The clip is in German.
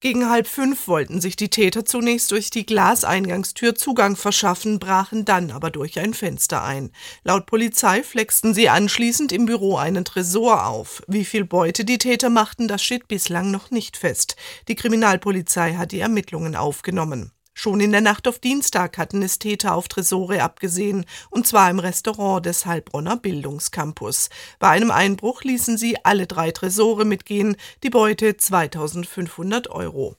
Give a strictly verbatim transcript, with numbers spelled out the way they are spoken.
Gegen halb fünf wollten sich die Täter zunächst durch die Glaseingangstür Zugang verschaffen, brachen dann aber durch ein Fenster ein. Laut Polizei flexten sie anschließend im Büro einen Tresor auf. Wie viel Beute die Täter machten, das steht bislang noch nicht fest. Die Kriminalpolizei hat die Ermittlungen aufgenommen. Schon in der Nacht auf Dienstag hatten es Täter auf Tresore abgesehen, und zwar im Restaurant des Heilbronner Bildungscampus. Bei einem Einbruch ließen sie alle drei Tresore mitgehen, die Beute zweitausendfünfhundert Euro.